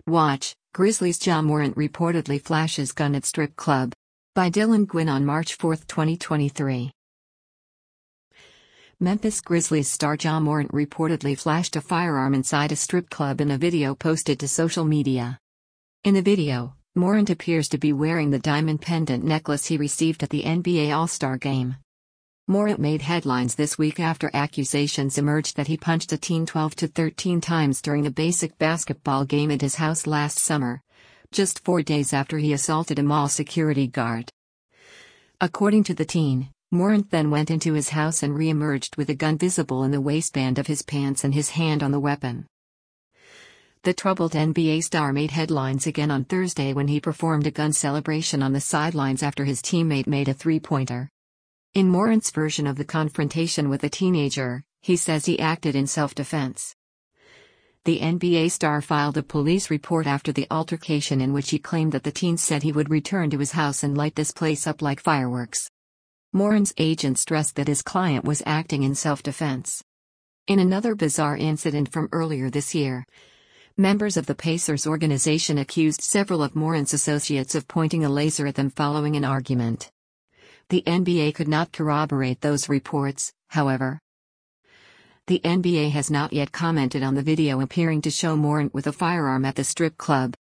Watch, Grizzlies' Ja Morant reportedly flashes gun at strip club. By Dylan Gwynn on March 4, 2023. Memphis Grizzlies star Ja Morant reportedly flashed a firearm inside a strip club in a video posted to social media. In the video, Morant appears to be wearing the diamond pendant necklace he received at the NBA All-Star Game. Morant made headlines this week after accusations emerged that he punched a teen 12 to 13 times during a basic basketball game at his house last summer, just 4 days after he assaulted a mall security guard. According to the teen, Morant then went into his house and re-emerged with a gun visible in the waistband of his pants and his hand on the weapon. The troubled NBA star made headlines again on Thursday when he performed a gun celebration on the sidelines after his teammate made a three-pointer. In Morant's version of the confrontation with a teenager, he says he acted in self-defense. The NBA star filed a police report after the altercation in which he claimed that the teen said he would return to his house and light this place up like fireworks. Morant's agent stressed that his client was acting in self-defense. In another bizarre incident from earlier this year, members of the Pacers organization accused several of Morant's associates of pointing a laser at them following an argument. The NBA could not corroborate those reports, however. The NBA has not yet commented on the video appearing to show Morant with a firearm at the strip club.